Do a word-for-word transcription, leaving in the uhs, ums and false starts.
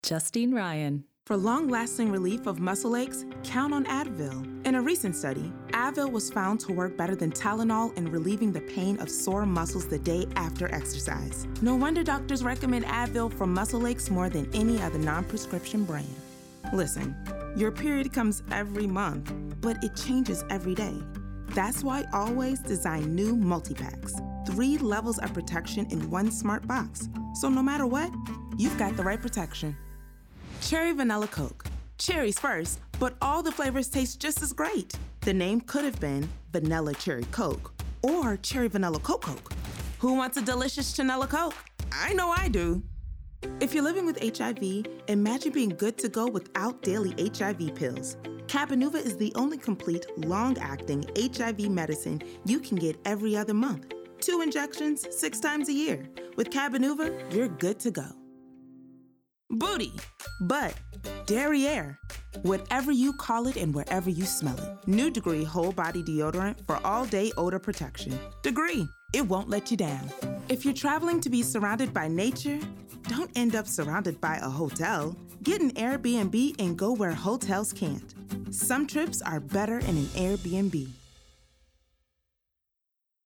Justine Ryan. For long-lasting relief of muscle aches, count on Advil. In a recent study, Advil was found to work better than Tylenol in relieving the pain of sore muscles the day after exercise. No wonder doctors recommend Advil for muscle aches more than any other non-prescription brand. Listen, your period comes every month, but it changes every day. That's why Always designed new multi-packs. Three levels of protection in one smart box. So no matter what, you've got the right protection. Cherry Vanilla Coke. Cherries first, but all the flavors taste just as great. The name could have been Vanilla Cherry Coke or Cherry Vanilla Coke Coke. Who wants a delicious Chanela Coke? I know I do. If you're living with H I V, imagine being good to go without daily H I V pills. Cabenuva is the only complete, long-acting H I V medicine you can get every other month. Two injections, six times a year. With Cabenuva, you're good to go. Booty, butt, derriere, whatever you call it and wherever you smell it. New Degree Whole Body Deodorant for all-day odor protection. Degree, it won't let you down. If you're traveling to be surrounded by nature, don't end up surrounded by a hotel. Get an Airbnb and go where hotels can't. Some trips are better in an Airbnb.